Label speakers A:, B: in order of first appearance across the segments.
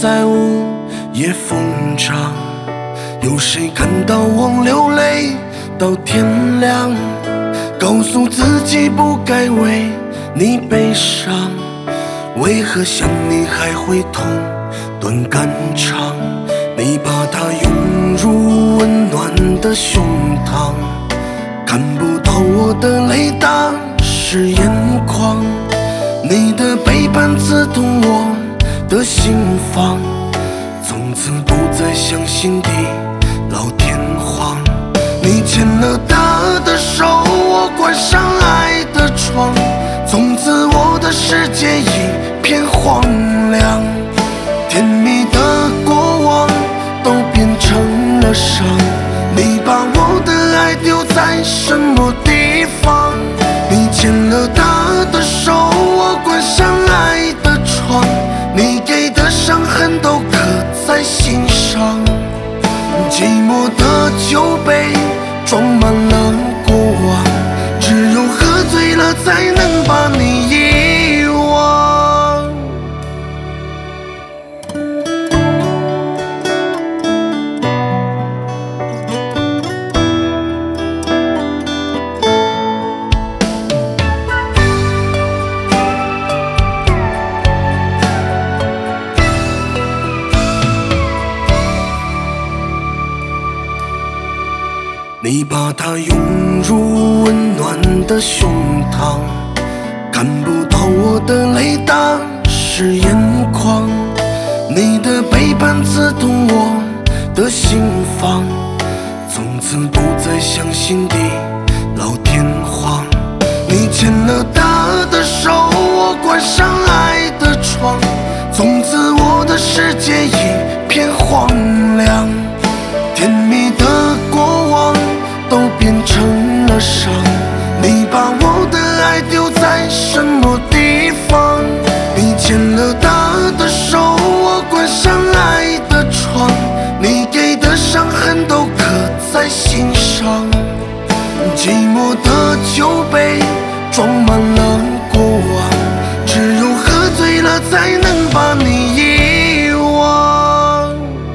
A: 在午夜风长，有谁看到我流泪到天亮？告诉自己不该为你悲伤，为何想你还会痛断肝肠？你把它涌入温暖的胸膛，看不到我的泪打湿眼眶。你的背叛刺痛我的心房，从此不再相信地老天荒。你牵了他的手，我关上爱的窗，从此我的世界一片荒凉。甜蜜的过往都变成了伤，你把我的爱丢在什么地方？你牵了他的手，我关上爱的窗，你给的伤痕都刻在心上。寂寞的酒杯装满了过往，只有喝醉了才能把你遗忘。你把它涌入温暖的胸膛，看不到我的泪打湿眼眶。你的背叛刺痛我的心房，从此不再相信地老天荒。你牵了他的手，我关上爱的窗，从此我的世界一片荒凉。甜蜜的过往都变成了伤，你把我的爱丢在什么地方？你牵了他的手，我关上爱的窗，你给的伤痕都刻在心上。寂寞的酒杯装满了过往，只有喝醉了才能把你遗忘。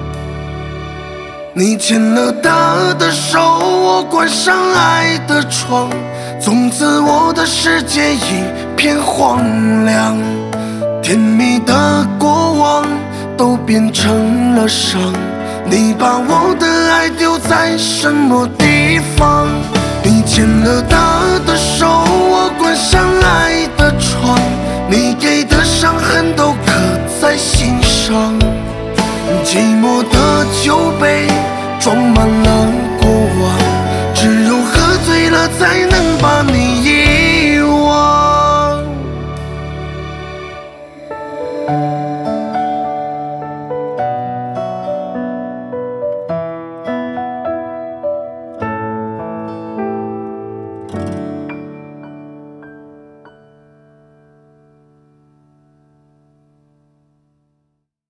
A: 你牵了他的手，我关上爱的窗，从此我的世界一片荒凉。甜蜜的过往都变成了伤，你把我的爱丢在什么地方？你牵了他的手，我关上爱的窗，你给的伤痕都刻在心上。寂寞的酒杯装满了